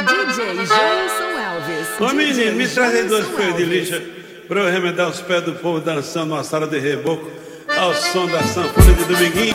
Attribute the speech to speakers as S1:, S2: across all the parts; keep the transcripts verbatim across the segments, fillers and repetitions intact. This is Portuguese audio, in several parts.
S1: D J Joelson Alves.
S2: Ô menino, me traz aí duas coisas de
S1: Alves.
S2: lixa pra eu remendar os pés do povo dançando numa sala de reboco ao som da sanfona de Dominguinho.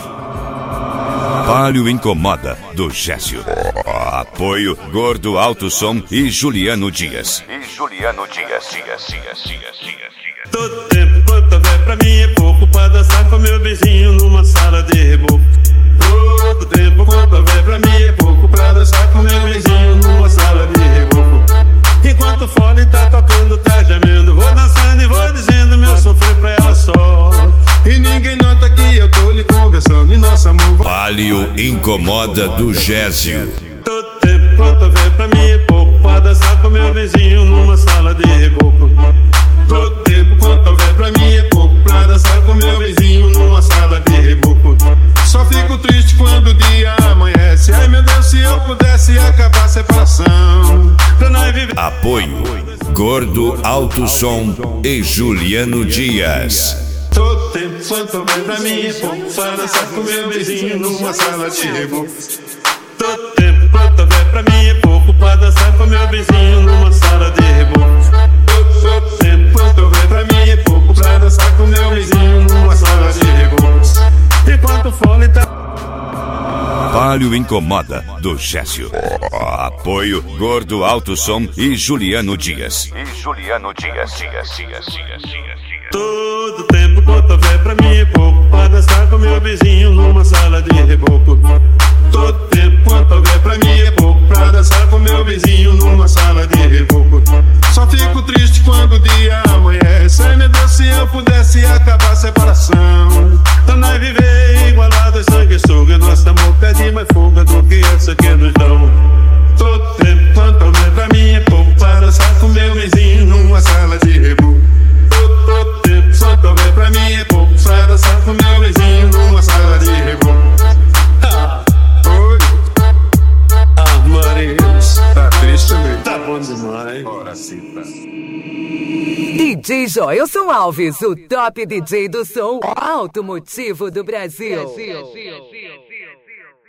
S3: Palio Incomoda, do Gécio. Apoio Gordo Alto Som e Juliano Dias. E Juliano Dias, Dias, Dias, Dias, Dias, Dias.
S2: Todo tempo quanto houver pra mim é pouco pra dançar com meu vizinho numa sala de reboco. Todo tempo quanto houver pra mim é pouco pra dançar com meu vizinho numa sala de reboco. Enquanto o fone tá tocando, tá gemendo, vou dançando e vou dizendo meu sofrer pra ela só.
S4: E ninguém nota que eu tô lhe conversando e nossa mão vai...
S3: Palio Incomoda, do Gécio.
S2: Todo tempo quanto houver pra mim é pouco pra dançar com meu vizinho numa sala de reboco.
S4: Todo tempo quanto houver pra mim é pouco pra dançar com meu vizinho numa sala de reboco. Só fico triste quando o dia amanhece. Ai meu Deus, se eu pudesse acabar a separação pra nós viver.
S3: Apoio Gordo Alto Som e Juliano Dias.
S4: Todo tempo quanto houver pra mim é pouco pra dançar com meu vizinho numa sala de reboco.
S2: Todo tempo quanto houver pra mim é pouco pra dançar com meu vizinho numa sala de reboco.
S4: Todo tempo quanto houver pra mim é pouco pra dançar com meu vizinho numa sala de reboco.
S2: Enquanto o fone tá...
S3: Palio Incomoda, do Gécio. Apoio Gordo Alto Som e Juliano Dias. E Juliano Dias, Dias, Dias, Dias, Dias.
S2: Todo tempo quanto houver pra mim é pouco pra dançar com meu vizinho numa sala de reboco.
S4: Todo tempo quanto houver pra mim é pouco pra dançar com meu vizinho numa sala de reboco. Só fico triste quando o dia amanhece. Ai meu Deus, se eu pudesse acabar a separação
S2: Pra nós viver igualados, sangue suga. Nosso amor pede mais fuga do que essa que nos dão.
S4: todo tempo quanto houver pra mim é pouco pra dançar com meu vizinho numa sala de reboco. Todo, todo tempo quanto houver pra mim é pouco pra dançar com meu vizinho numa sala de reboco.
S2: Ah,
S4: Oi,
S2: ah Maris,
S4: tá triste também.
S2: tá bom demais.
S4: Ora sim, tá.
S1: D J Joelson Alves, o top D J do som automotivo do Brasil. Brasil.